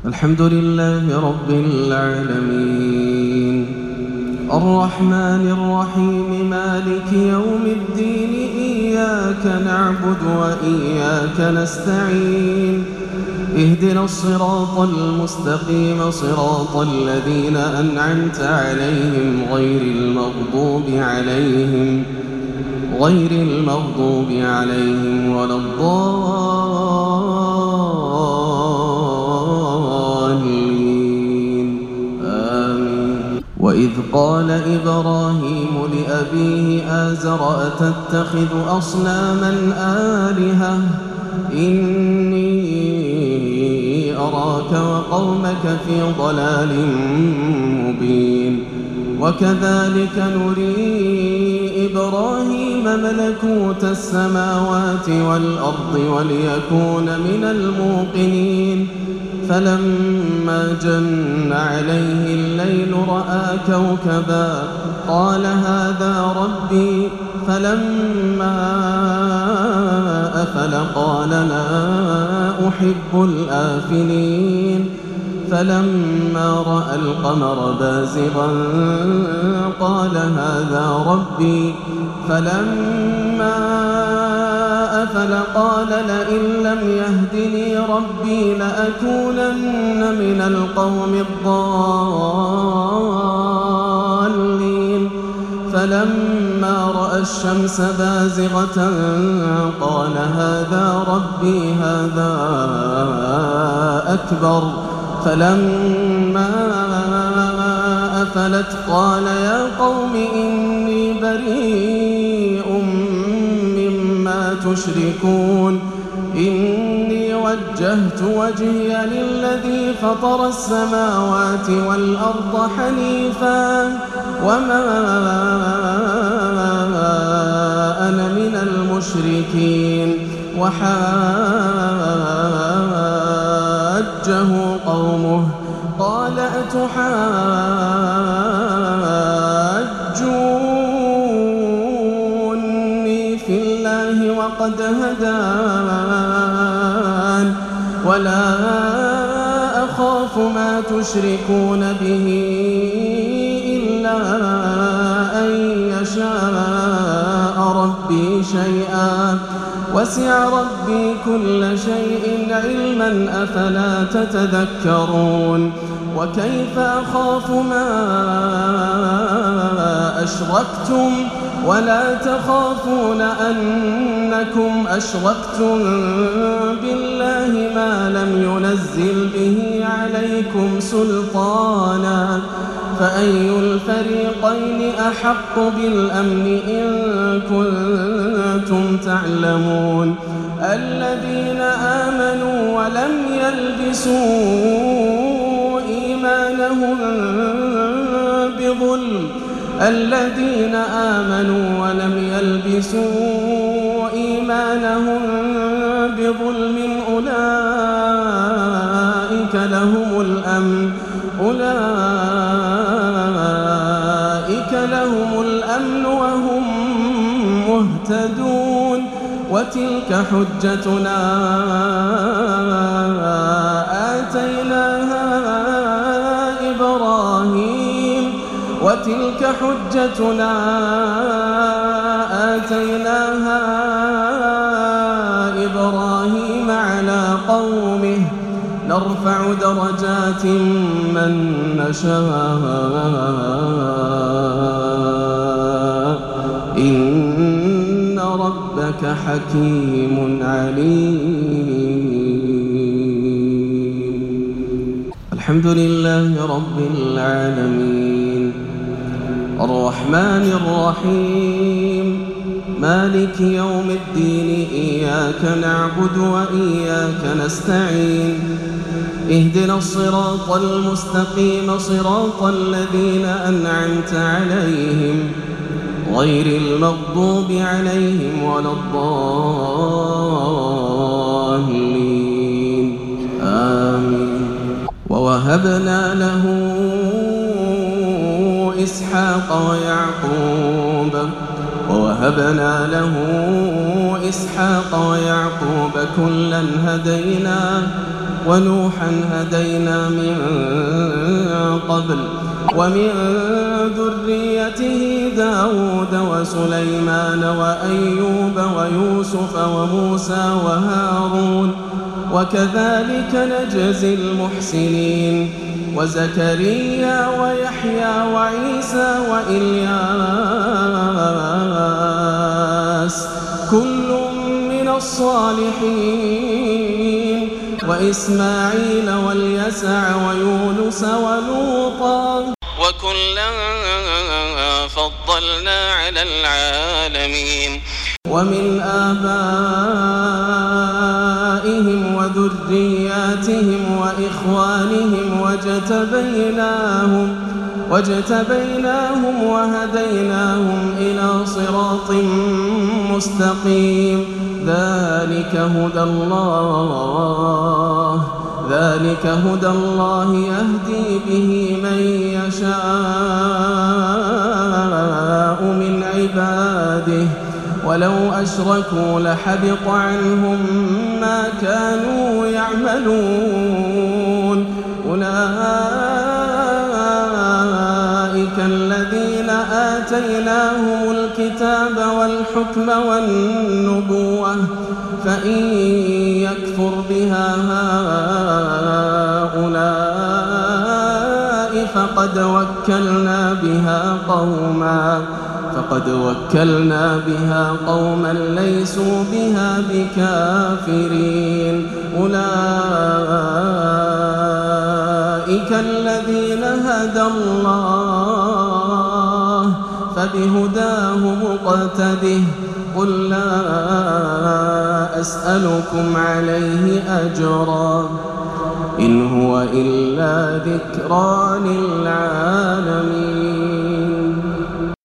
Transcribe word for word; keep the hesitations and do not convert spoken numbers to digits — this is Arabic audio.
الحمد لله رب العالمين الرحمن الرحيم مالك يوم الدين إياك نعبد وإياك نستعين اهدنا الصراط المستقيم صراط الذين أنعمت عليهم غير المغضوب عليهم غير المغضوب عليهم ولا الضالين آمين. وإذ قال إبراهيم لأبيه آزر أتتخذ أصناما آلهة إني أراك وقومك في ضلال مبين. وكذلك نري إبراهيم ملكوت السماوات والأرض وليكون من الموقنين. فلما جن عليه الليل رأى كوكبا قال هذا ربي فلما أفل قال لا أحب الآفلين. فلما رأى القمر بازغا قال هذا ربي فلما أفل قال لئن لم يهدني ربي لأكونن من القوم الضالين. فلما رأى الشمس بازغة قال هذا ربي هذا أكبر. فلما أفلت قال يا قوم إني بريء مما تشركون إني وجهت وجهي للذي فطر السماوات والأرض حنيفا وما أنا من المشركين. وحاجه قومه قال أتحاجوني في الله وقد هدان ولا أخاف ما تشركون به إلا أن يشاء ربي شيئا وسع ربي كل شيء علما أفلا تتذكرون. وكيف أخاف ما أشركتم ولا تخافون أنكم أشركتم بالله ما لم ينزل به عليكم سلطانا فأي الفريقين أحق بالأمن إن كنتم تعلمون. الذين آمنوا ولم يلبسوا إيمانهم بظلم الذين آمنوا ولم يلبسوا إيمانهم بظلم أولئك لهم الأمن أولئك لهم الأمن وهم مهتدون. وتلك حجتنا آتيناها إبراهيم وتلك حجتنا آتيناها إبراهيم على قومه نرفع درجات من نشاء إن ربك حكيم عليم. الحمد لله رب العالمين الرحمن الرحيم مالك يوم الدين إياك نعبد وإياك نستعين اهدنا الصراط المستقيم صراط الذين أنعمت عليهم غير المغضوب عليهم ولا الضالين آمين. ووهبنا له إسحاق ويعقوب ووهبنا له إسحاق ويعقوب كلا هدينا ونوحا هدينا من قبل ومن ذريته داود وسليمان وأيوب ويوسف وموسى وهارون وكذلك نجزي المحسنين وزكريا ويحيى وعيسى وإلياس كل من الصالحين وإسماعيل واليسع ويونس ولوطا وكلا فضلنا على العالمين ومن آبائهم وذرياتهم وإخوانهم واجتبيناهم واجتبيناهم وهديناهم إلى صراط مستقيم ذلك هدى الله ذلك هدى الله يهدي به من يشاء من عباده ولو أشركوا لحبط عنهم ما كانوا يعملون أولئك الذين آتيناهم الكتاب والحكم والنبوة فإن يكفر بها هؤلاء فقد وكلنا بها قوما فقد وكلنا بها قوما ليسوا بها بكافرين أولئك الذين هدى الله فبهداه مقتده قل لا أسألكم عليه أجرا إن هو إلا ذكرى للعالمين.